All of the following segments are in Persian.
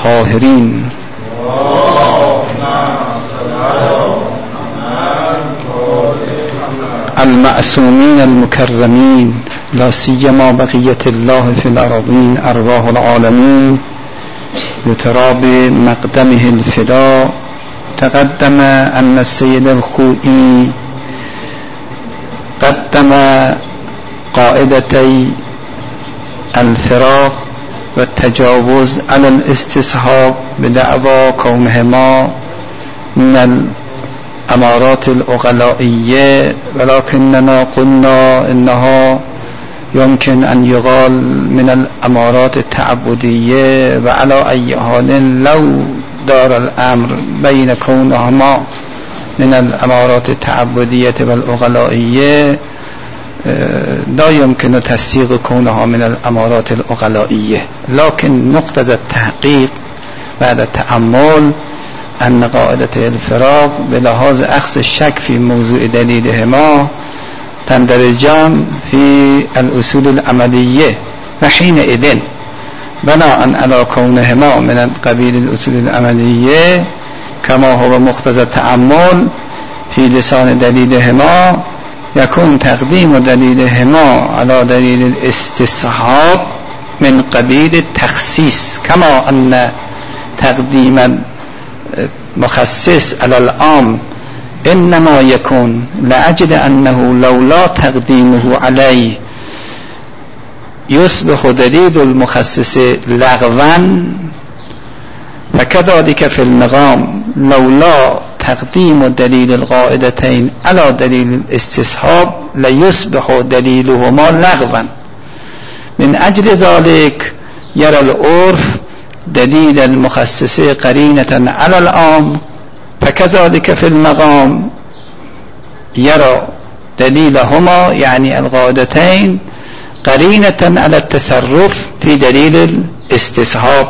الطاهرين المعصومين المكرمين لا سيما بقية الله في الأرضين أرواح العالمين بتراب مقدمه الفداء. تقدم أن السيد الخوئي قدم قاعدتي الفراق والتجاوز على الاستصحاب بدعوى كونهما من الأمارات العقلائية، ولكننا قلنا إنها يمكن أن يقال من الأمارات التعبدية. وعلى أي حال لو دار الأمر بين كونهما من الأمارات التعبدية والعقلائية لا يمكن تصديق كونها من الأمارات العقلائية، لكن مقتضى التحقيق بعد التأمل أن قاعدة الفراق بلحاظ أخذ الشك في موضوع دليلهما تندرجان في الأصول العملية، وحينئذ بناء على كونهما من قبيل الأصول العملية كما هو مقتضى التأمل في لسان دليلهما يكون تقديم دليلهما على دليل الاستصحاب من قبيل التخصيص، كما أن تقديم المخصص على العام إنما يكون لأجل أنه لولا تقديمه عليه يصبح دليل المخصص لغوا، فكذلك في المقام لولا تقديم دليل القاعدتين على دليل الاستصحاب ليصبح دليلهما لغوا. من أجل ذلك يرى العرف دليل المخصص قرينة على العام، فكذلك في المقام يرى دليلهما يعني القاعدتين قرينة على التصرف في دليل الاستصحاب.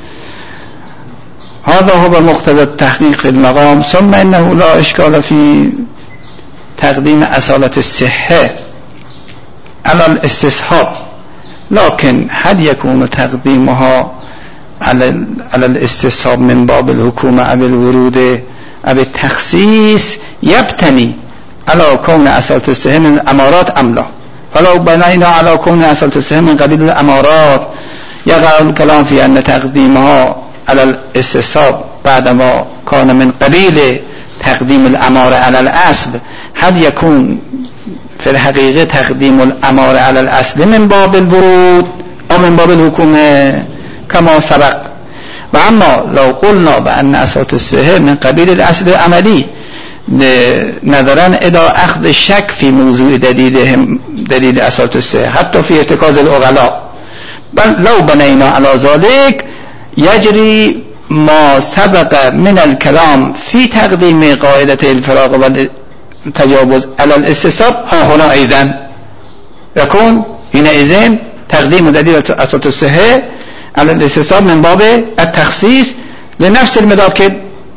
هذا هو مقتضى التحقيق في المقام. ثم إنه لا إشكال في تقديم أصالة الصحة على الاستصحاب، لكن هل يكون تقديمها على الاستصحاب من باب الحكومة أو الورود أو التخصيص يبتني على كون أصالة الصحة من الأمارات أم لا؟ فلو بنينا على كون أصالة الصحة من قبيل الأمارات يقع الكلام في أن تقديمها على الاستصحاب بعدما كان من قبيل تقديم الأمارة على الأصل، هل يكون في الحقيقة تقديم الأمارة على الأصل من باب الورود أو من باب الحكومة كما سبق؟ وأما لو قلنا بأن أصالة الصحة من قبيل الأصل العملي نظرا إلى أخذ الشك في موضوع دليل أصالة الصحة حتى في ارتكاز العقلاء، بل لو بنينا على ذلك يجري ما سبق من الكلام في تقديم قاعدة الفراق والتجاوز على الاستصحاب ها هنا أيضا يكون حينئذ تقديم دليل أصالة الصحة على الاستصحاب من باب التخصيص لنفس المدار که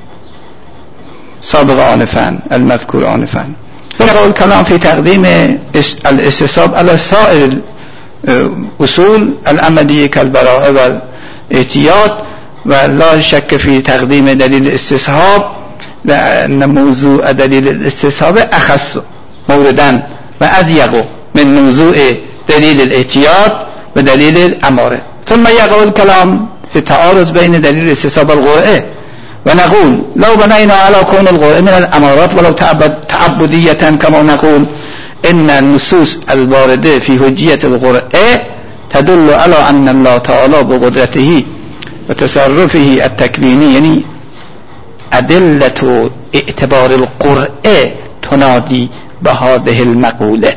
سابق آنفا المذكور آنفا. بقول الكلام في تقديم الاستصحاب على سائر الأصول العملية كالبراءة والاحتياط، ولا شك في تقديم دليل الاستصحاب لأن موضوع دليل الاستصحاب أخص موردا وأضيق من موضوع دليل الاحتياط ودليل الأمارة. ثم يقع الكلام في التعارض بين دليل الاستصحاب والقرآن، ونقول لو بنينا على كون القرآن من الأمارات ولو تعبدية كما نقول إن النصوص الواردة في حجية القرآن تدل على أن الله تعالى بقدرته وتصرفه التكويني يعني أدلة اعتبار القرآن تنادي بهذه المقولة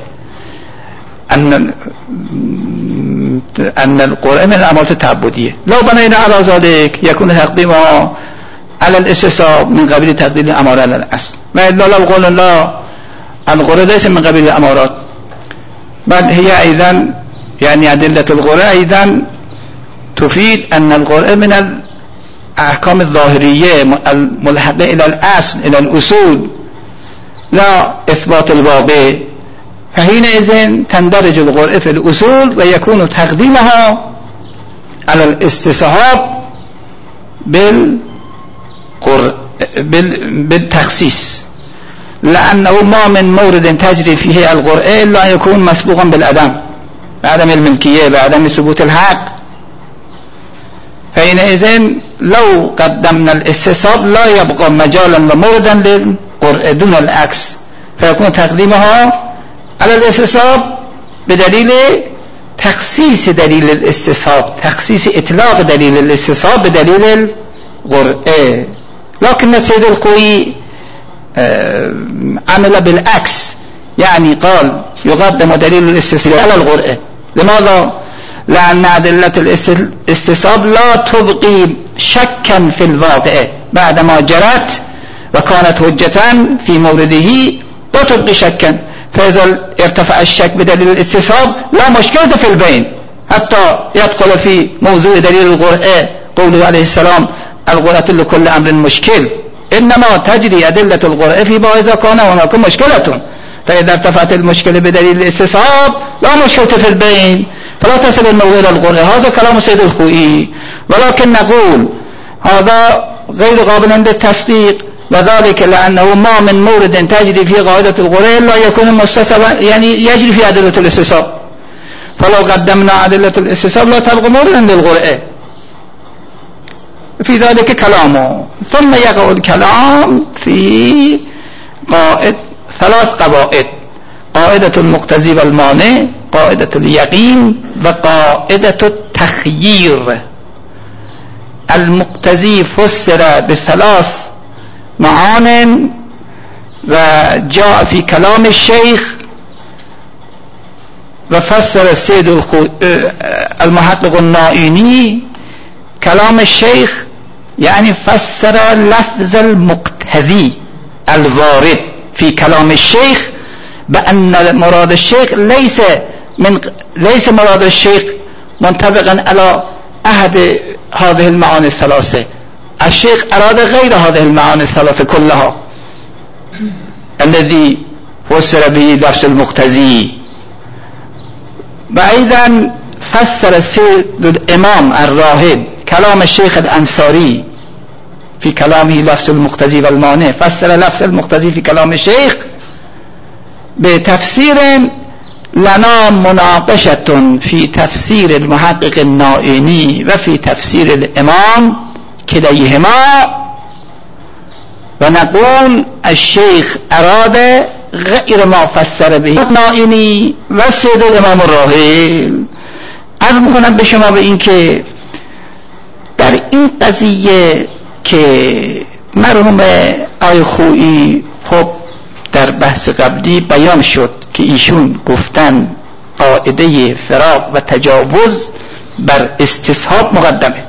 أن القرآن من الأمارات التعبدية. لو بنينا على ذلك يكون تقديمها على الاستصحاب من قبيل تقديم الأمارة على الأصل، ما إلا لو قلنا لا القرآن ليس من قبيل الأمارات بل هي أيضا يعني أدلة القرآن أيضا تفيد أن القرآن من الأحكام الظاهرية الملحقة إلى الأصل إلى الأصول لا إثبات الواقع، فحينئذ تندرج القرآن في الأصول ويكون تقديمها على الاستصحاب بالتخصيص، لأنه ما من مورد تجري فيه القرآن إلا يكون مسبوقا بالعدم، بعدم الملكية، بعدم ثبوت الحق. فحينئذ لو قدمنا الاستصحاب لا يبقى مجالا وموردا للقرآن دون العكس، فيكون تقديمها على الاستصحاب بدليل تخصيص دليل الاستصحاب، تخصيص اطلاق دليل الاستصحاب بدليل القرآن. لكن السيد الخوئي عمل بالعكس، يعني قال يقدم دليل الاستصحاب على القرآن. لماذا؟ لأن أدلة الاستصحاب لا تبقي شكا في الواقع بعدما جرت وكانت حجة في مورده، لا تبقي شكا. فإذا ارتفع الشك بدليل الاستصحاب لا مشكلة في البين، حتى يدخل في موضوع دليل القرآن قوله عليه السلام القرآن لكل أمر مشكل، إنما تجري أدلة القرآن فيما إذا كان هناك مشكلة. فإذا ارتفعت المشكلة بدليل الاستصحاب لا مشكلة في البين، فلا تصل الموضوع إلى القرآن. هذا كلام السيد الخوئي، ولكن نقول هذا غير قابل للتصديق، وذلك لأنه ما من مورد تجري في قاعدة القرآن لا يكون مستصحبا، يعني يجري في أدلة الاستصحاب. فلو قدمنا أدلة الاستصحاب لا تبقى موردا للقرآن. في ذلك كلامه. ثم يقع الكلام في ثلاث قواعد: قاعدة المقتضي والمانع، قاعدة اليقين، وقاعدة التخيير. المقتضي فسر بثلاث معان وجاء في كلام الشيخ، وفسر السيد المحقق النائيني كلام الشيخ، يعني فسر لفظ المقتضي الوارد في كلام الشيخ بأن مراد الشيخ ليس مراد الشيخ منطبقا على أحد هذه المعاني الثلاثة. الشيخ أراد غير هذه المعاني الثلاثة كلها الذي فسر به لفظ المقتضي. وأيضا فسر السيد الإمام الراهب كلام الشيخ الأنصاري في كلامه لفظ المقتضي والمانع، فسر لفظ المقتضي في كلام الشيخ بتفسير لنا مناقشة في تفسير المحقق النائيني وفي تفسير الإمام كليهما، ونقول الشيخ أراد غير ما فسر به النائيني والسيد الإمام الراهب. عرض میکنم به شما به این که در این قضیه که مرحوم آقای خویی خب در بحث قبلی بیان شد که ایشون گفتن قاعده فراق و تجاوز بر استصحاب مقدمه.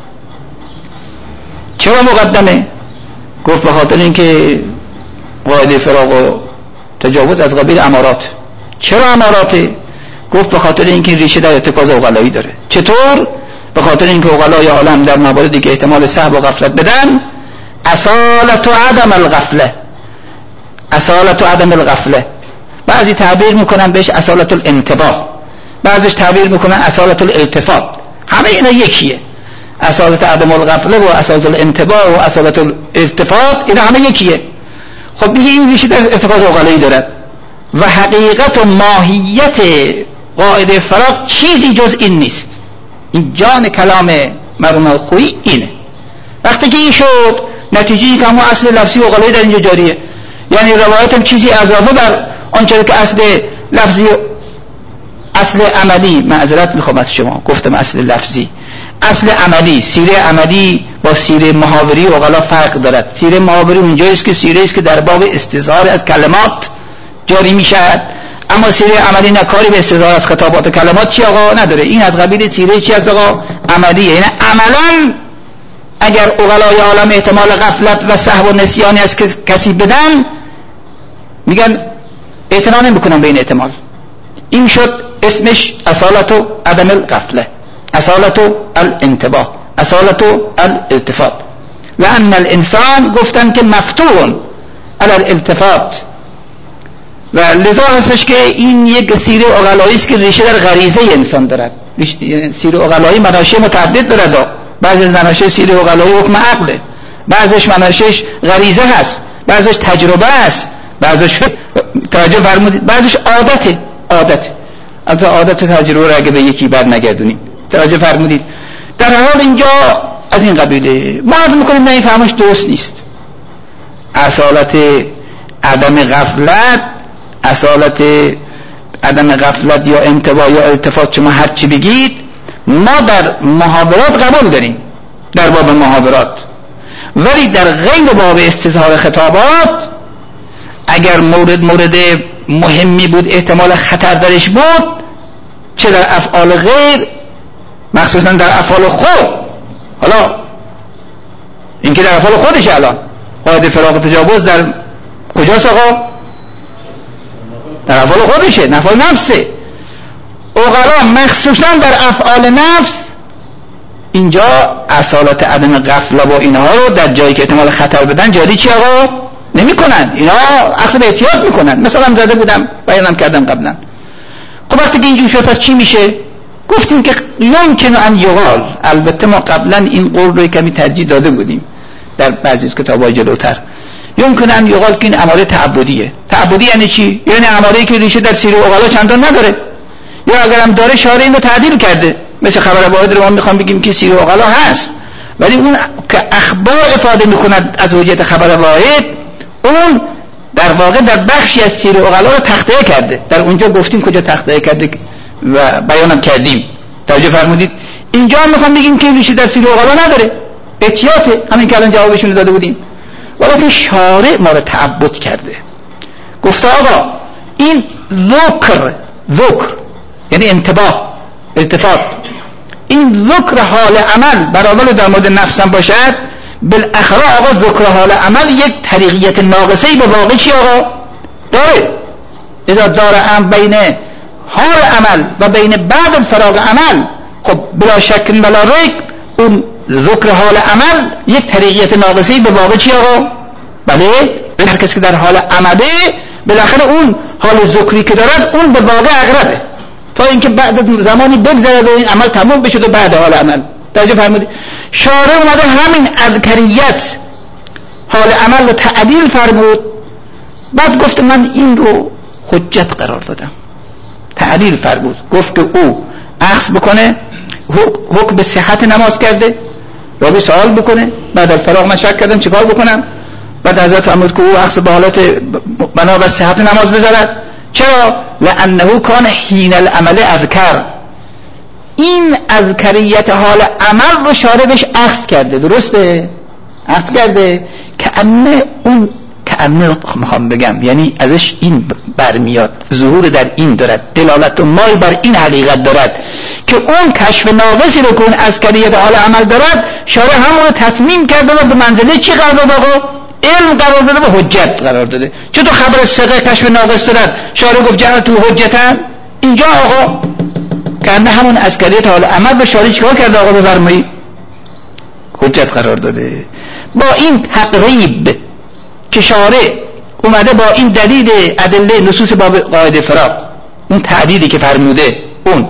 چرا مقدمه؟ گفت به خاطر اینکه قاعده فراق و تجاوز از قبیل امارات. چرا اماراته؟ گفت به خاطر اینکه ریشه در ارتکاز عقلایی داره. چطور؟ به خاطر اینکه عقلای عالم در مواردی که احتمال سهو و غفلت بدن، اصالت و عدم الغفله، اصالت و عدم الغفله، بعضی تعبیر میکنن بهش اصالت الانتباه، بعضیش تعبیر میکنن اصالت الالتفات. همه اینا یکیه، اصالت عدم الغفله و اصالت الانتباه و اصالت الالتفات، اینا همه یکیه. خب دیگه این ریشه در ارتکاز عقلایی دارد و حقیقت و ماهیت قاعده فراق چیزی جز این نیست. این جان کلام مرحوم خویی اینه. وقتی که این شد نتیجه‌ای که همون اصل لفظی و عقلایی در اینجا جاریه، یعنی روایت هم چیزی اضافه بر آنچه که اصل لفظی و اصل عملی، معذرت میخوام از شما گفتم اصل لفظی، اصل عملی، سیره عملی با سیره محاوری و عقلا فرق دارد. سیره محاوری اونجاییست که سیره است که در باب استظهار از کلمات جاری میشد، اما سیره عملی نکاری به استظهار از خطابات کلمات چی آقا نداره. این از قبیل سیره چی از آقا عملیه. یعنی عملا اگر عقلای عالم احتمال غفلت و سهو و نسیانی از کسی بدن، میگن اعتنا نمیکنن به این احتمال. این شد اسمش اصالت و عدم الغفله، اصالت و الانتباه، اصالت و الالتفات. لأن الانسان گفتن که مفتون علی الالتفات، و لذا هستش که این یک سیره عقلایی است که ریشه در غریزه انسان دارد. سیره عقلایی مناشئ متعدد دارد بعضی از مناشأ سیر عقلایی حکم عقله، بعضیش مناشأش غریزه هست، بعضیش تجربه است، بعضیش توجه فرمودید بعضیش عادته. البته عادت تجربه رو اگه به یکی بر نگردونیم، توجه فرمودید. در حال اینجا از این قبیله ما عرض میکنیم نه این فهمش درست نیست. اصالت عدم غفلت، اصالت عدم غفلت یا انتباه یا التفات، شما هر چی بگید ما در محاورات قبول داریم، در باب محاورات، ولی در غیر باب استظهار خطابات اگر مورد مهمی بود، احتمال خطر درش بود، چه در افعال غیر مخصوصا در افعال خود. حالا این که در افعال خودش الان قاعده فراغ تجاوز در کجاست آقا؟ در افعال خودشه، افعال نفسه. عقلا مخصوصا در افعال نفس اینجا اصالت عدم غفله با اینها رو در جایی که احتمال خطر بدن جاری چی آقا؟ نمی کنن. اینا اخذ احتیاط میکنن. مثلا زده بودم بیانم کردم قبلا. خب وقتی که اینجور شد پس چی میشه؟ گفتیم که یمکن ان یقال، البته ما قبلا این قول رو کمی ترجیح داده بودیم در بعضی از کتاب‌های جلوتر، یمکن ان یقال که این اماره تعبدیه. تعبدی یعنی چی؟ یعنی اماره‌ای که ریشه در سیر و عقلا چندان نداره، یا اگرم داره شارع اینو تعدیل کرده. مثل خبر واحد رو ما میخوام بگیم که سیر و عقلا هست، ولی اون که اخبار افاده میکند از وجهت خبر واحد، اون در واقع در بخشی از سیر و عقلا رو تخطئه کرده. در اونجا گفتیم کجا تخطئه کرده و بیانم کردیم، توجه فرمودید. اینجا هم میخوام بگیم که ریشه در سیر و عقلا نداره، احتیاطه، همین که الان جوابشون داده بودیم. ولی که شارع ما رو تعبد کرده، گفته آقا این ذکر یعنی انتباه، التفات، این ذکر حال عمل برابر در مورد نفسم باشد، بالاخره آقا ذکر حال عمل یک طریقیت ناقصه‌ای به واقع چی آقا داره. اذا داره هم بین حال عمل و بین بعد الفراغ عمل، خب بلا شک بلا ریب اون ذکر حال عمل یک طریقیت ناقصه‌ای به واقع چی آقا؟ بله، هر کسی که در حال عمله بالاخره اون حال ذکری که دارد اون به واقع اقربه، تا اینکه بعد از زمانی بگذرد و این عمل تمام بشه و بعد حال عمل. توجه فرمودید. شارع اومده همین اذکریت حال عمل رو تعدیل فرمود، بعد گفت من این رو حجت قرار دادم. تعدیل فرمود، گفت که او اخذ بکنه، حکم به صحت نماز کرده، راوی سوال بکنه، بعد الفراغ من شک کردم چیکار بکنم، بعد حضرت فرمود که او اخذ به حالت بنا بر صحت نماز بذارد. چرا؟ لانه کان حین العمل اذکر، این اذکریت حال عمل رو شارع بهش اخذ کرده. درسته؟ اخذ کرده کأنه میخوام بگم یعنی ازش این برمیاد، ظهور در این دارد، دلالت و مای بر این حقیقت دارد که اون کشف ناقصی رو که اون اذکریت حال عمل دارد شارع همون رو تتمیم کرده و به منزله چی قرار داده آقا؟ علم قرار داده و حجت قرار داده. چطور خبر ثقه کشف ناقص دارد شارع گفت جعل تو حجتن؟ اینجا آقا کنه همون اذکریت حال عمل به شارع چیکار کرده آقا؟ بفرمایید حجت قرار داده. با این تقریب که شارع اومده با این دلیل ادله نصوص باب قاعده فراغ، اون تعدیلی که فرموده، اون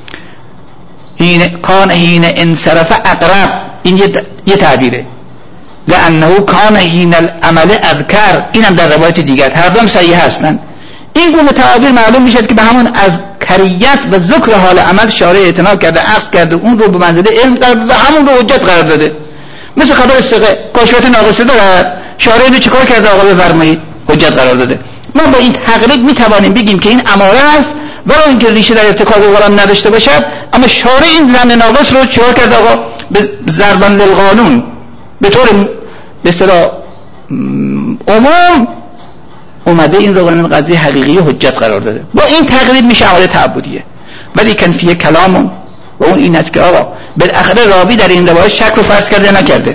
حین انصرف اقرب، این یه تعبیره، لانه کان حین العمل اذکر، اینم در روایت دیگر، هر دوم صحیح هستند. این گونه تعبیر معلوم میشد که به همون اذکریت و ذکر حال عمل شارع اعتنا کرده، اخذ کرده، اون رو به منزله علم قرار داده، همون رو حجت قرار داده. مثل خبر ثقه کاشفیت ناقصه داره، شارع رو چیکار کرده آقا؟ بفرمایید حجت قرار داده. ما با این تقریب میتوانیم بگیم که این اماره است، ولو اینکه ریشه در ارتکاب قرآن نداشته باشد، اما شارع این ظن ناقص رو چیکار کرده آقا؟ ضربا للقانون، به طور به اصطلاح عموم اومده این رو قانون قضیه حقیقی حجت قرار داده. با این تقریب میشه اماره تعبدیه. ولی کنفیه کلام و اون این است که آقا بالاخره راوی در این روایت شک رو فرض کرده نکرده.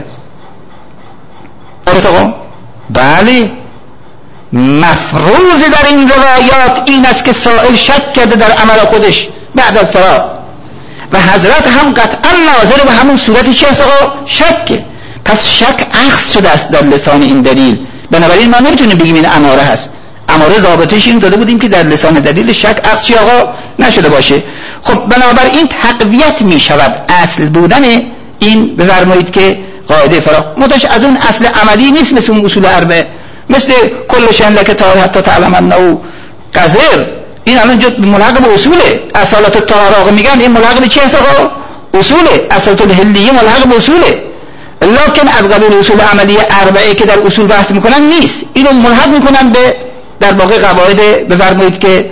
آقا بله، مفروض در این روایات این است که سائل شک کرده در عمل خودش بعد از فراغ، و حضرت هم قطعا ناظر به همون صورتی چی است آقا؟ شکه. پس شک اخذ شده است در لسان این دلیل. بنابراین ما نمیتونیم بگیم این اماره هست. اماره ضابطش این داده بودیم که در لسان دلیل شک اخذ چی آقا؟ نشده باشه. خب بنابراین تقویت می شود اصل بودن این بفرمایید که قاعده فراغ متش از اون اصل عملی نیست، مثل اون اصول اربعه، مثل کل شن لک تا حتی تعلم انه قذر. این الان ملحق به اصوله. اصالت الطهاره میگن این ملحق به چی هست آقا؟ اصوله. اصالت الحلیه ملحق به اصوله، لکن از قبیل اصول عملی اربعه که در اصول بحث میکنن نیست. اینو ملحق میکنن به در واقع قواعد بفرمایید که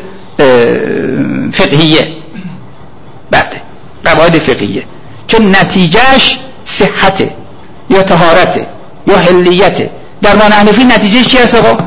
فقهیه. بله قواعد فقهیه، چون نتیجهش صحته یا طهارته یا حلیته. در ما حنفی نتیجهش چی هست آقا؟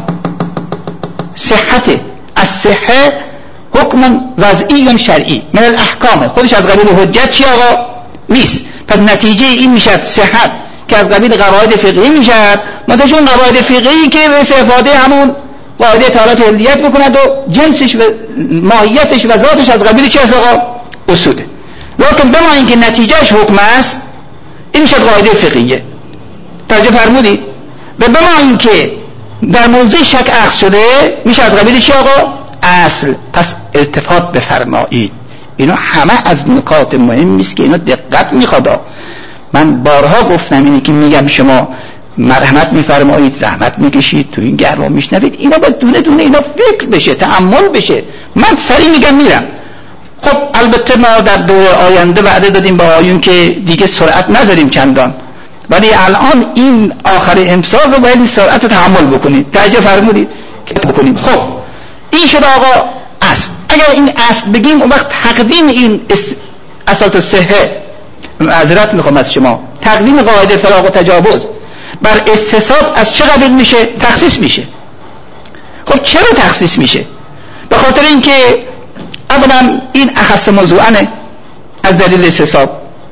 صحته. از صحه حکم وضعی شرعی من الاحکام، خودش از قبیل حجت چی آقا؟ نیست. پس نتیجه این میشد صحت که از قبیل قواعد فقهی میشد، متشون قواعد فقهی که به استفاده همون قاعده طهارت حلیت بکند و جنسش و ماهیتش و ذاتش از قبیل چی هست آقا؟ اصوله. لکن بما اینکه نتیجهش حکم است، این میشد قاعده فقهیه. توجه فرمودید؟ و بما اینکه در موضوع شک اخذ شده، میشه از قبیل چی آقا؟ اصل. پس التفات بفرمایید. اینا همه از نکات مهمی است که اینا دقت میخواد. من بارها گفتم اینه که میگم شما مرحمت میفرمایید، زحمت میکشید، تو این گرما میشنوید، اینا باید دونه دونه اینا فکر بشه، تأمل بشه. من سری میگم میرم. خب البته ما در دور آینده وعده دادیم با آیون که دیگه سرعت نذاریم چندان، ولی الان این آخر امسال رو باید این سرعت رو تحمل بکنید. توجه فرمودید بکنیم. خب این شد آقا اصل. اگر این اصل بگیم اون وقت تقدیم این اصالت الصحه، معذرت میخوام از شما، تقدیم قاعده فراغ و تجاوز بر استصحاب از چه قبیل میشه؟ تخصیص میشه. خب چرا تخصیص میشه؟ به خاطر اینکه اولا این اخص موضوعانه از دلیل استصحاب.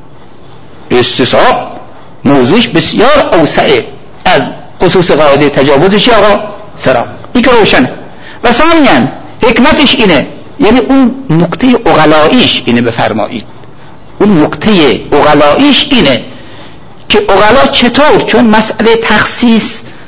استصحاب موضوعش بسیار اوسعه از خصوص قاعده تجاوز چی آقا؟ فراغ. این که روشنه. و ثانیاً حکمتش اینه، یعنی اون نکته عقلاییش اینه بفرمایید. اون نکته عقلاییش اینه که عقلا چطور، چون مسئله تخصیص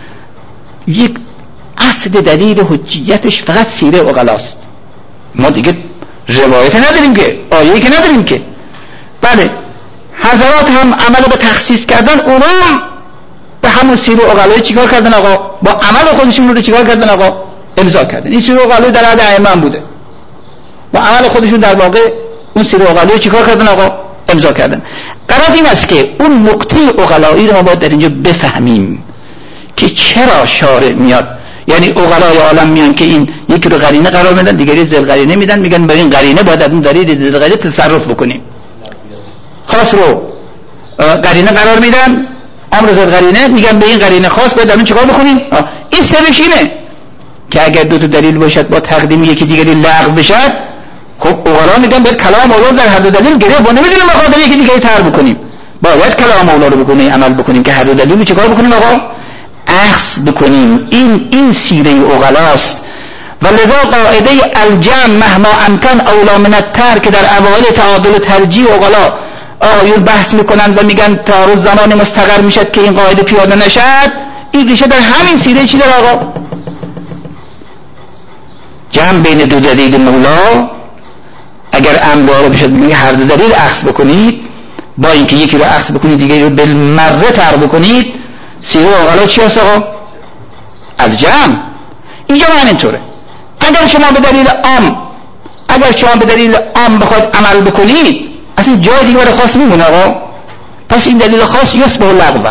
یک اصل دلیل حجیتش فقط سیره عقلاست، ما دیگه روایت نداریم که، آیه‌ای که نداریم که. بله حضرات هم عمل به تخصیص کردن، اونا به همون سیره عقلایی چیکار کردن آقا؟ با عمل خودشون رو چیکار کردن آقا؟ امضا کردن. این سیره عقلایی در عهد ائمه بوده، با عمل خودشون در واقع اون سیره عقلایی چیکار کردن آقا؟ امضا کردن. غرض این است که اون نکته عقلایی رو ما باید در اینجا بفهمیم که چرا شارع میاد، یعنی عقلای عالم میان که این یکی رو قرینه قرار میدن، دیگری ذل قرینه میدن، میگن برای این قرینه باید از اون دلیل ذل قرینه تصرف بکنیم. خاص رو قرینه قرار میدن، امر ذل قرینه، میگن به این قرینه خاص باید اون چیکار بکنیم. این سرش اینه که اگر دو تا دلیل باشد با تقدیم یکی دیگری لغو بشد، خب عقلا میگن باید کلام مولا در هر دو دلیل گره با نمیدونیم مقادر یکی دیگری تر بکنیم، باید کلام مولا رو بکنیم، عمل بکنیم که هر دو دلیل چیکار بکنیم آقا؟ اخذ بکنیم. این سیره عقلاست. و لذا قاعده الجمع مهما امکن اولا من الترک که در اوایل تعادل و ترجیح عقلا آیون بحث میکنن و میگن تعارض زمان مستقر میشد که این قاعده پیاده نشد. این ریشه در همین سیره چی داره آقا؟ جمع بین دو دلیل مولا. اگر امر وارد بشد میگه هر دو دلیل اخذ بکنید، با اینکه یکی رو اخذ بکنید دیگه رو بالمره تر بکنید، سیره عقلا چی هست آقا؟ الجمع. اینجا همینطوره. اگر شما به دلیل عام بخواید عمل بکنید، اصلا جای دیگه برای خاص میمونه آقا. پس این دلیل خاص یسبه لغوا،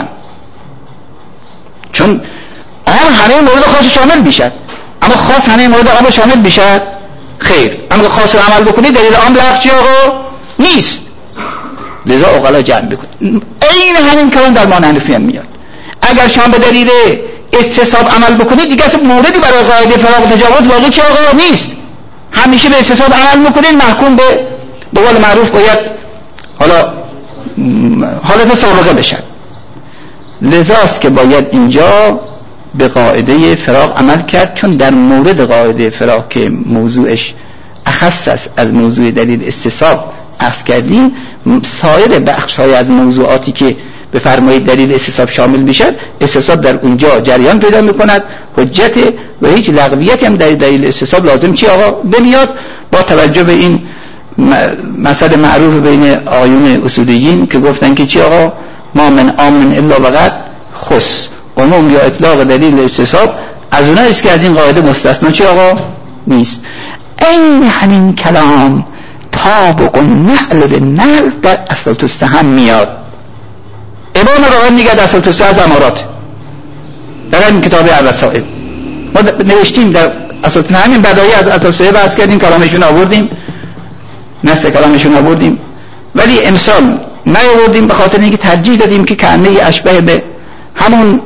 چون عام همه مورد خاص شامل میشد، اما خاص همه مورد عام شامل میشد؟ خیر. اما خاص رو عمل بکنید دلیل عام لغو چی آقا؟ نیست. لذا عقلا جمع بکنید. این همین کلام در ما حنفی هم میاد. اگر شما به دلیل استصحاب عمل بکنید دیگه اصلا موردی برای قاعده فراغ و تجاوز واقعی چی آقا؟ نیست. همیشه به استصحاب عمل بکنید، محکوم به قول معروف باید حالا حالت سابقه بشن. لذاست که باید اینجا به قاعده فراغ عمل کرد، چون در مورد قاعده فراغ که موضوعش اخص است از موضوع دلیل استصحاب اخذ کردیم، سایر بخش‌های از موضوعاتی که بفرمایید دلیل استصحاب شامل میشد، استصحاب در اونجا جریان پیدا میکند، حجت و هیچ لغویتی هم در دلیل استصحاب لازم چی آقا بمیاد، با توجه به این مسئله معروف بین آیون اصولیین که گفتن که چی آقا؟ ما من آمن الا وقت خص، عموم یا اطلاق دلیل استصحاب از اونها است که از این قاعده مستثنا چی آقا؟ نیست. این همین کلام طابق نقل به نقل در اساس السهم میاد. امام راغب میگه اصل توسعه از امارات در این کتاب الوسائل ما نوشتیم، در اصل همین بدایی از توسعه بحث کردیم، کلامشون آوردیم، نص کلامشون آوردیم، ولی امسال نیاوردیم به خاطر اینکه ترجیح دادیم که کانه اشبه به همون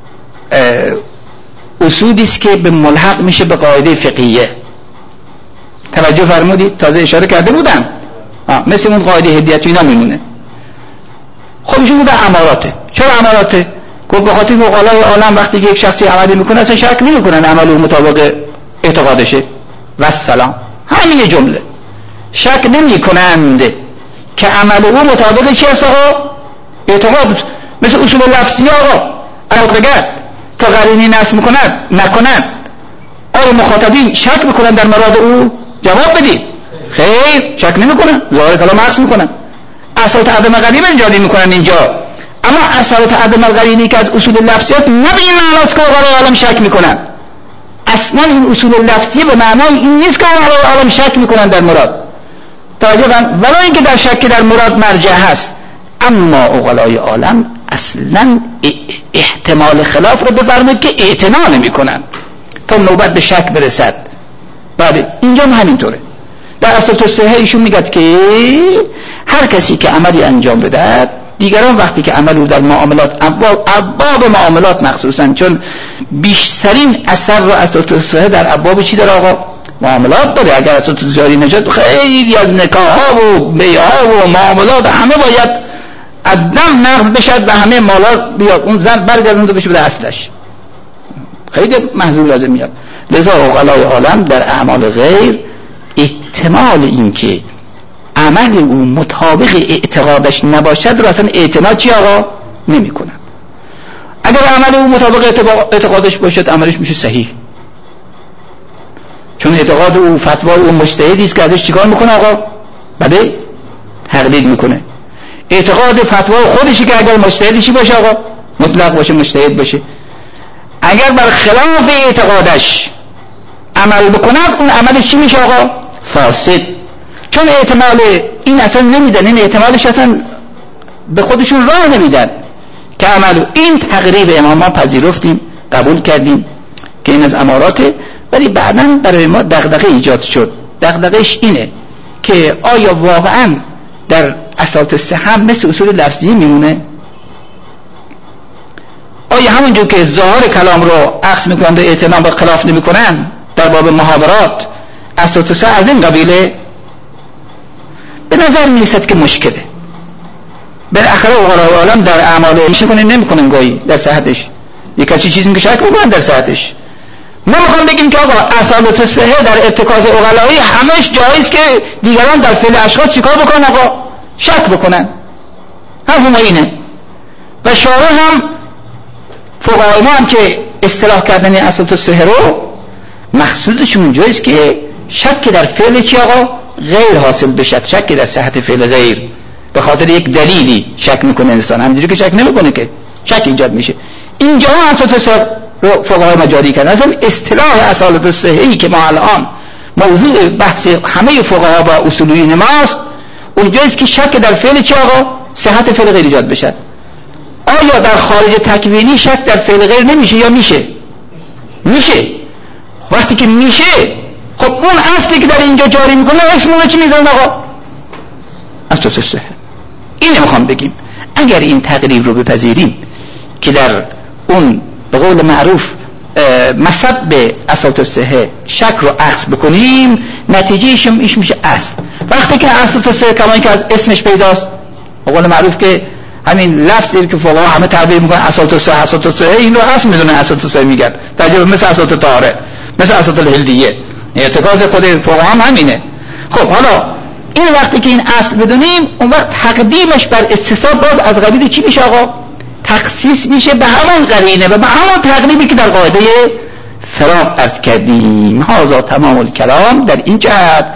اصولی است که به ملحق میشه به قاعده فقهیه. توجه فرمودید؟ تازه اشاره کرده بودم مثل اون قاعده هدیت اینا میمونه. خب ایشون بوده اماراته. چرا اماراته؟ گفت به خاطر فقهای عالم وقتی که یک شخصی عملی میکنه اصلا شک نمیکنن عمل او مطابق اعتقادشه و السلام، همین جمله شک نمیکنند که عمل او مطابق چی است آقا؟ اعتقاد. مثل اصول لفظی آقا علاقه‌گر که قرینی نصب میکند نکند، آیا مخاطبین شک میکنن در مراد او؟ جواب بدید خیر، شک نمیکنن، ظاهر کلام عکس میکنن. اصالت عدم قرینی اینجا میکنن اینجا، اما اصالت عدم قرینی که از اصول لفظی است نه به این معناست که فقهای عالم شک میکنن. اصلا این اصول لفظی به معنای این نیست که فقهای عالم شک میکنن در مراد. توجه کن، ولی اینکه در شک در مراد مرجع هست، اما فقهای عالم اصلا احتمال خلاف رو بفرمایید که اعتنا نمیکنن تا نوبت به شک برسد. بله اینجا هم همینطوره. در اصل تصحیح ایشون میگه که هر کسی که عملی انجام بده، دیگران وقتی که عمل رو در معاملات ابواب معاملات مخصوصا، چون بیشترین اثر رو اصل تصحیح در ابواب چی داره آقا؟ معاملات داره. اگر اصل تصحیح نجات خیلی از نکاح ها و بیع ها و معاملات همه باید از دم نقض بشد و همه مالا بیاد اون زن برگردونده بشه به اصلش، خیلی محضور لازم میاد. لذا عقلای عالم در اعمال غیر احتمال این که عمل او مطابق اعتقادش نباشد رو اصلا اعتنا چی آقا؟ نمی کنن. اگر عمل او مطابق اعتقادش باشد عملش میشه صحیح، چون اعتقاد او فتوای او مجتهدی است که ازش چیکار میکنه آقا؟ بله تقلید میکنه. اعتقاد فتوای خودشی که اگر مجتهدی باشه آقا مطلق باشه مجتهد باشه، اگر بر خلاف اعتقادش عمل بکند اون عملش چی میشه آقا؟ فاسد. چون احتمال این اصلا نمیدن، این احتمالش اصلا به خودشون راه نمیدن که عمل این تقریب امام ما پذیرفتیم قبول کردیم که این از اماراته، ولی بعداً برای ما دغدغه ایجاد شد. دغدغهش اینه که آیا واقعاً در اساس السهم مثل اصول لفظی میمونه؟ آیا همونجور که ظاهر کلام رو عکس میکنند و اعتنا به خلاف نمیکنن در باب محاورات اساس السهم از این قبیله؟ به نظر میرسد که مشکله. بالاخره عقلای عالم در اعمال میشه کنه نمیکنن گاهی در صحتش، یک کسی چیزی که شک میکنن در صحتش. ما میخوام بگیم که آقا اصالت الصحه در ارتکاز عقلایی همش جایز که دیگران در فعل اشخاص چیکار بکنن آقا؟ شک بکنن. حرف ما اینه. و شارع هم فقهای ما هم که اصطلاح کردن اصالت الصحه رو مقصودشون جایز که شک در فعل چی آقا؟ غیر حاصل بشد، شک در صحت فعل غیر به خاطر یک دلیلی شک میکنه انسان، همینجوری که شک نمیکنه که شک ایجاد میشه. اینجا اصالت الصحه رو فقهای ما جاری کردن. اصلا اصطلاح اصالت الصحه که ما الان موضوع بحث همه فقها و اصولیین ماست، اونجاییست که شک در فعل چی آقا؟ صحت فعل غیر ایجاد بشد. آیا در خارج تکوینی شک در فعل غیر نمیشه یا میشه؟ میشه. وقتی که میشه خب اون اصلی که در اینجا جاری میکنه اسمونه چی میذارن آقا؟ اساس الصحه. اینو میخوام بگیم اگر این تقریب رو بپذیریم که در اون به قول معروف مصب به اصالت الصحه شک رو عکس بکنیم، نتیجهش میشه اصل. وقتی که اصالت الصحه کما که از اسمش پیداست، به قول معروف که همین لفظی که فقها همه تعبیر میکنن اصالت الصحه اصالت الصحه، این رو اصل میدونن اصالت الصحه میگن، ترجمه مثل اصالت طاهره، مثل اصالت الهلدیه، ارتکاز خود فقها هم همینه. خب حالا این وقتی که این اصل بدونیم، اون وقت تقدیمش بر استصحاب باز از قبیل چی میشه آقا؟ تخصیص میشه به همون قرینه و به همون تقریبی که در قاعده فراق عرض کردیم. هذا تمام الکلام در این جهت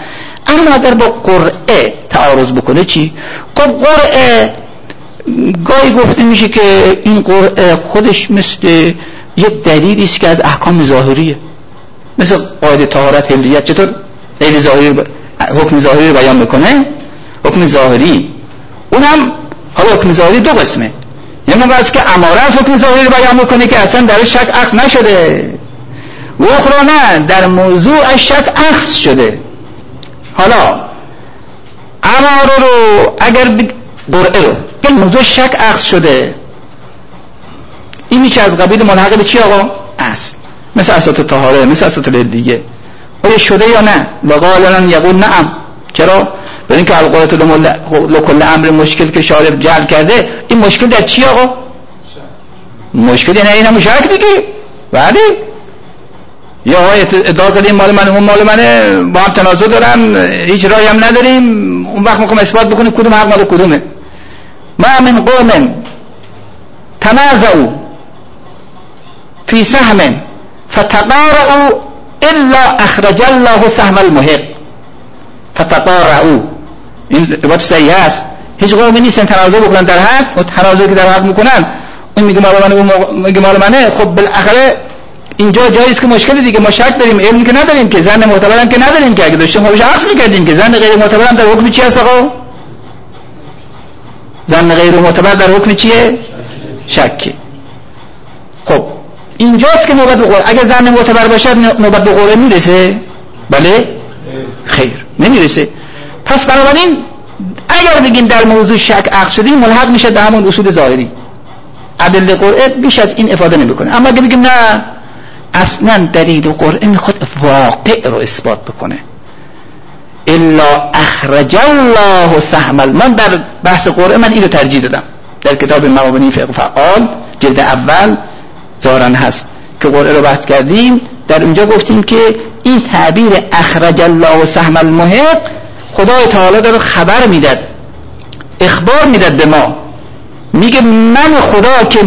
اما اگر با قرعه تعارض بکنه چی؟ خب قرعه گاهی گفته میشه که این قرعه خودش مثل یک دلیلی است که از احکام ظاهریه، مثل قاعده طهارت حلیت. چطور دلیل ظاهری حکم ظاهری رو بیان میکنه؟ حکم ظاهری اونم حالا حکم ظاهری دو قسمه، یعنی واسه که اماره از حکم ظاهری رو بیان میکنه که اصلا در شک اخذ نشده، و اخرى نه در موضوع شک اخذ شده. حالا اماره رو اگر قرعه رو که موضوع شک اخذ شده، این میشه از قبیل ملحق به چی آقا؟ اصل، مثل اساس طهاره، مثل اساس دیگه. آیا شده یا نه؟ وقالن یقول نعم. چرا؟ برای اینکه القرات لکل امر مشکل که شارع جعل کرده، این مشکل در چی آقا؟ مشکل یعنی این هم شک دیگه. بعدی یا آقای ادعا کردیم مال منه اون مال منه، با هم تنازع دارن، هیچ راهی هم نداریم، اون وقت میخوام اثبات بکنیم کدوم حق مال کدومه. ما من قوم تنازعوا فی سهم فتقارعوا الا اخرج الله سهم المحق. فتقارعوا این روایت صحیح است. هیچ قومی نیستن تنازع بکنن در حق، و تنازعی که در حق میکنن اون میگه مال منه اون میگه مال منه. خب بالاخره اینجا جایی است که مشکل دیگه، ما شک داریم، علمی که نداریم، که زن معتبرم که نداریم، که اگه داشتیم خودش عکس میکردیم که زن غیر معتبرم در حکم چی هست آقا؟ زن غیر معتبر در حکم چیه؟ شکی. خب اینجاست که نوبت به قرعه، اگر زن معتبر باشد نوبت به قرعه میرسه؟ بله؟ خیر نمیرسه. پس بنابراین اگر بگیم در موضوع شک عقد شدیم ملحق میشه به همون اصول ظاهری، ادله قرعه بیش از این افاده نمیکنه. اما اگه بگیم نه اصلا دلیل قرعه میخواد واقع رو اثبات بکنه، الا اخرج الله سهم. من در بحث قرعه من اینو ترجیح دادم در کتاب مبانی فقه فعال جلد اول ظاهرا هست که قرعه رو بحث کردیم. در اونجا گفتیم که این تعبیر اخرج الله سهم المحق خدای تعالی داره خبر میداد، اخبار میداد به ما، میگه من خدا که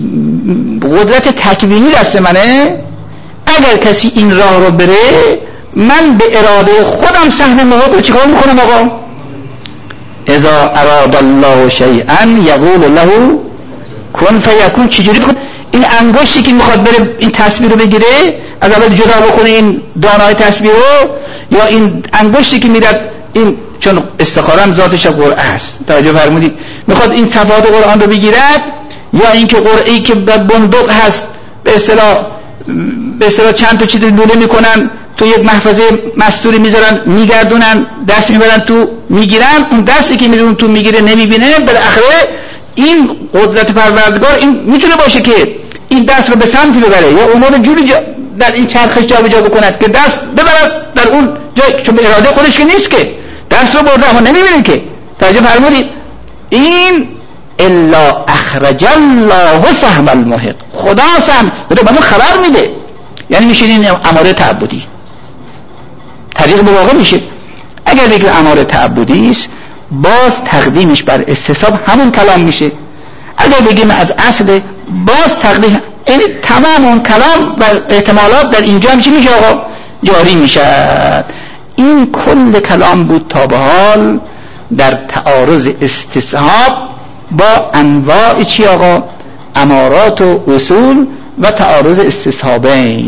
قدرت تکوینی دست منه، اگر کسی این راه رو بره من به اراده خودم سهم محق رو چیکار میکنم آقا؟ اذا اراد الله شیئا یقول له کن فیکون. چجوری کن؟ این انگشتی که میخواد بره این تصویر رو بگیره از اول جدا بکنه این دانای تصویر رو، یا این انگشتی که میرد این چون استخاره ذاتش قرعه است، توجه فرمودید، میخواد این صفات قرآن رو بگیرد، یا اینکه قرعه‌ای که به بندق هست به اصطلاح چند تا چیز لوله میکنن تو یک محفظه مستوری میذارن میگردونن دست میبرن تو میگیرن، اون دستی که میذارن تو میگیره نمیبینه، بالاخره این قدرت پروردگار این میتونه باشه که این دست رو به سمتی ببره یا امور جوری در این چرخش جابجا بکند که دست ببرد در اون جای، چون به اراده خودش که نیست که دست رو برده اما نمیبینه که. توجه فرمودید؟ این الا اخرج الله سهم المحق، خدا سهم بده به ما خبر میده، یعنی میشه این اماره تعبدی طریق به واقع میشه. اگر بگیم اماره تعبدی است باز تقدیمش بر استصحاب همون کلام میشه. اگر بگیم از اصل باز تقدیم، یعنی تمام اون کلام و احتمالات در اینجا میشه آقا جاری میشه. این کل کلام بود تا به حال در تعارض استصحاب با انواع چی آقا؟ امارات و اصول و تعارض استصحابه.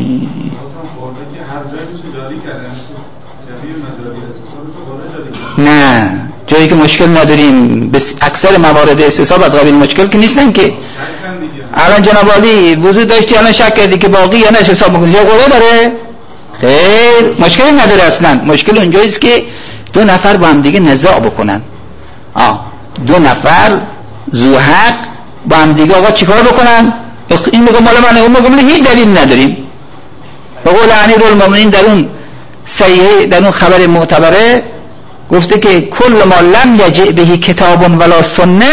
نه جایی که مشکل نداریم، بس اکثر موارد استصحاب از قبیل مشکل که نیستن که. الان جناب عالی وضو داشتی الان شک کردی که باقی یا نه حساب میکنی یا قرعه داره؟ خیر مشکلی نداره اصلا. مشکل اونجاییست که دو نفر با هم دیگه نزاع بکنن، دو نفر ذو حق با هم دیگه آقا چیکار بکنن؟ این میگه مال منه اون میگه هیچ دلیل نداریم. به قول امیرالمومنین در اون صحیح در اون خبر معتبره گفته که کل ما لم یجئ به کتاب ولا سنه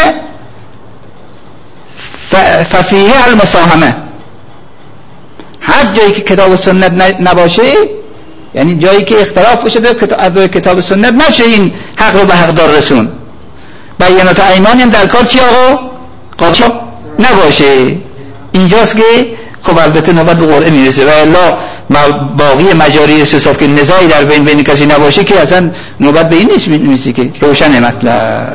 ففیه المساهمه. هر جایی که کتاب و سنت نباشه، یعنی جایی که اختلاف باشه در کتاب و سنت، نشه این حق رو به حقدار رسون. بیانات ایمانی هم در کار چی آقا؟ قاچاق نباشه. اینجاست که خب البته نوبت به قرعه میرسه و الا باقی مجاری استصحاب که نزاعی در بین کسی نباشه که اصلا نوبت به این نیست که روشن مطلب.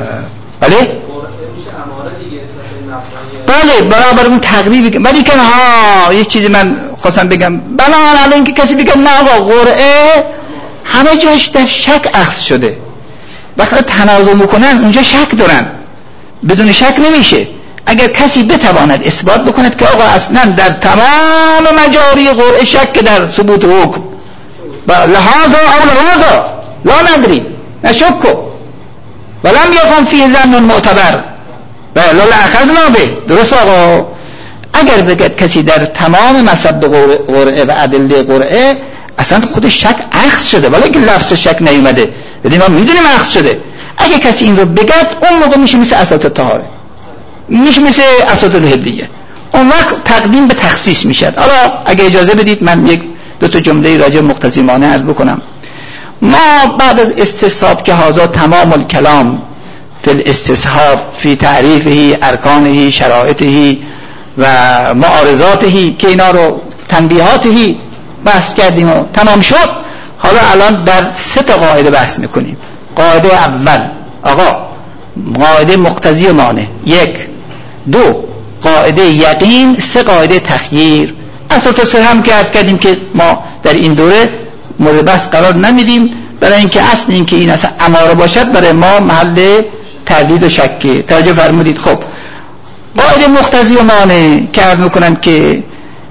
بله برابر اون تقریبی. ولی که یک چیزی من خواستم بگم، بنابراین اینکه کسی بگه نه آقا قرعه همه جاش در شک اخذ شده، وقتی تنازع میکنن اونجا شک دارن، بدون شک نمیشه. اگر کسی بتواند اثبات بکند که آقا اصلا در تمام مجاری قرعه شک در ثبوت حکم لحاظا او لحاظا لا ندری نشکو ولم یکن فیه ظن معتبر لا اخذنا به. درست آقا، اگر بگد کسی در تمام مصب قرعه و ادله قرعه اصلا خودش شک اخذ شده، ولی که لفظ شک نیومده، ولی ما میدونیم اخذ شده. اگه کسی این رو بگد اون موقع میشه مثل اساط الطهاره، میشه مثل اساط الحلیه، اون وقت تقدیم به تخصیص میشد. حالا اگه اجازه بدید من یک دو تا جمله راجع مقتضی مانع عرض بکنم. ما بعد از استصحاب که هذا تمام الکلام فی الاستصحاب فی تعریفه ارکانه شرائطه و معارضاته که اینا رو تنبیهاته بحث کردیم و تمام شد. حالا الان در 3 قاعده بحث میکنیم. قاعده اول آقا قاعده مقتضی و مانع، 1، 2 قاعده یقین، 3 قاعده تخییر. اساس هم که عرض کردیم که ما در این دوره مورد بحث قرار نمیدیم، برای اینکه اصل این که این اصلا اماره باشد برای ما محل تردید و شکه. توجه فرمودید. خب قاعده مقتضی و مانع که عرض میکنم که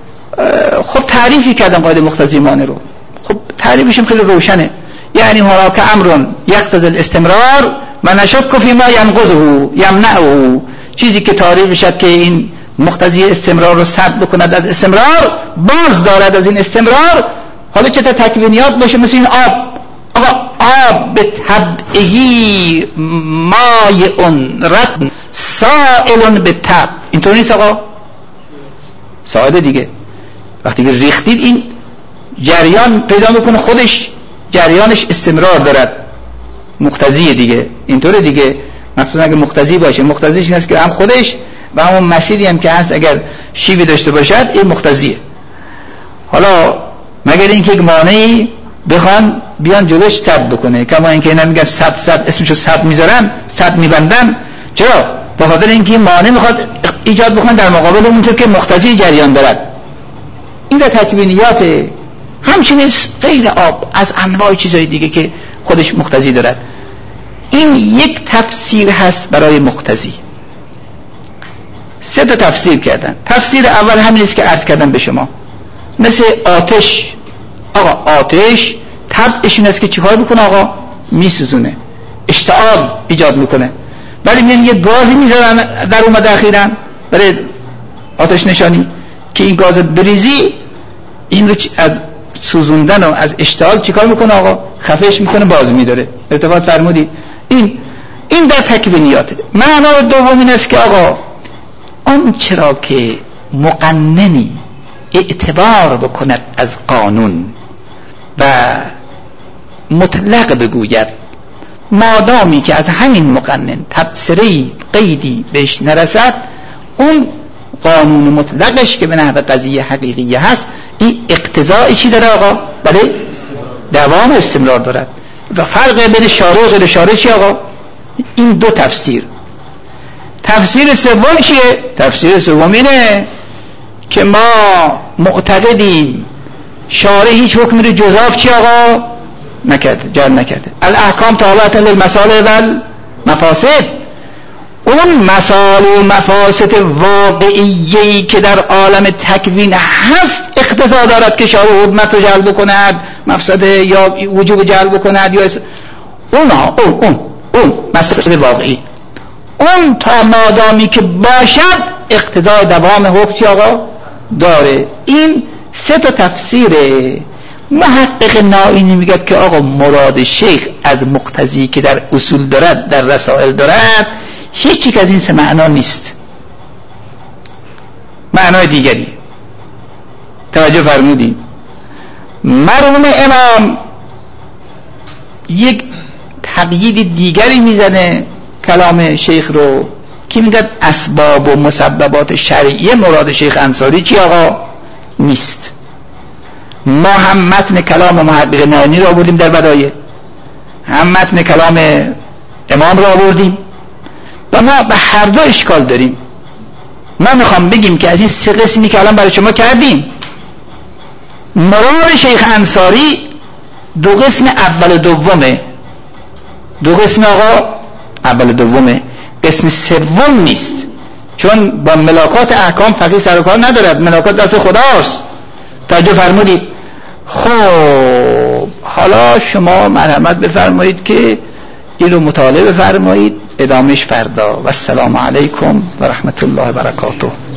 خب تعریفی کردم قاعده مقتضی و مانع رو. خب تعریفشم خیلی روشنه، یعنی هناك امر یقتضی الاستمرار و نشک فی ما ینقضه یمنعه، چیزی که تعریف بشد که این مقتضی استمرار رو سد بکند از استمرار، باز دارد از این استمرار. حالا چه تا تکوینیات باشه، مثل این آب. آقا آب به طبعی مایع رطب سائل به طبع، اینطور نیست آقا؟ ساده دیگه. وقتی که ریختید این جریان پیدا میکنه، خودش جریانش استمرار دارد، مقتضی دیگه، اینطوره دیگه. مثلا اگه مقتضی باشه، مقتضیش این است که هم خودش و همون مسیری هم که هست اگر شیبی داشته باشد این مقتضیه. حالا مگر اینکه یک مانعی بخوان بیان جلوش سد بکنه، کما اینکه اینا میگن سد اسمشو سد میذارن، سد میبندن. چرا؟ به خاطر اینکه مانع میخواد ایجاد بکنه در مقابل اونطور که مقتضی جریان دارد. این در تکوینیات. همچنین غیر آب از انواع چیزهای دیگه که خودش مقتضی دارد. این یک تفسیر هست برای مقتضی. 3 تفسیر کردن. تفسیر اول همین است که عرض کردم به شما، مثل آتش. آقا آتش طبعش این است که چیکار میکنه آقا؟ میسوزونه، اشتعال ایجاد میکنه. ولی میگن یه گازی میذارن در اومده اخیراً برای آتش نشانی که این گاز بریزی این رو از سوزوندن و از اشتعال چیکار میکنه آقا؟ خفش میکنه، باز میداره. ارتباط فرمودی؟ این در تکوینیاته. معنی دوم این است که آقا اون چرا که مقننی اعتبار بکند از قانون و مطلق بگوید، مادامی که از همین مقنن تبصره‌ای قیدی بهش نرسد، اون قانون مطلقش که به نحو قضیه حقیقیه هست، این اقتضاعی چی داره آقا؟ بله دوام استمرار دارد. و فرق بین شارع و غیر شارع چی آقا؟ این 2 تفسیر. تفسیر سوم چیه؟ تفسیر سوم اینه که ما معتقدیم شارع هیچ حکمی رو جزاف چی آقا؟ نکرده، جعل نکرده. الاحکام تابعة للمصالح والمفاسد. اون مصالح و مفاسد واقعیه‌ای که در عالم تکوین هست اقتضا دارد که شارع حکمت رو جلب کند، مفسده یا وجوب جلب کند، یا اون مصالح واقعی، اون تا مادامی که باشد اقتضای دوام حکم آقا داره. این 3 تفسیره. محقق نائینی میگه که آقا مراد شیخ از مقتضی که در اصول دارد، در رسائل دارد، هیچ یک از این 3 معنا نیست، معنای دیگری. توجه فرمودید؟ مرحوم امام یک تقیید دیگری میزنه کلام شیخ رو که میگه اسباب و مسببات شرعیه مراد شیخ انصاری چی آقا؟ نیست. ما هم متن کلام محقق نایینی را آوردیم در بدایع، هم متن کلام امام را آوردیم و ما به هر دو اشکال داریم. ما میخوام بگیم که از این سه قسمی که الان برای شما کردیم، مراد شیخ انصاری دو قسم اول و دومه. دو قسم آقا اول و دومه، قسم سوم نیست، چون با ملاکات احکام فقیه سر و کار ندارد، ملاکات دست خداست. توجه فرمودید؟ خب حالا شما مرحمت بفرمایید که این رو مطالعه بفرمایید، ادامش فردا. و السلام علیکم و رحمت الله و برکاته.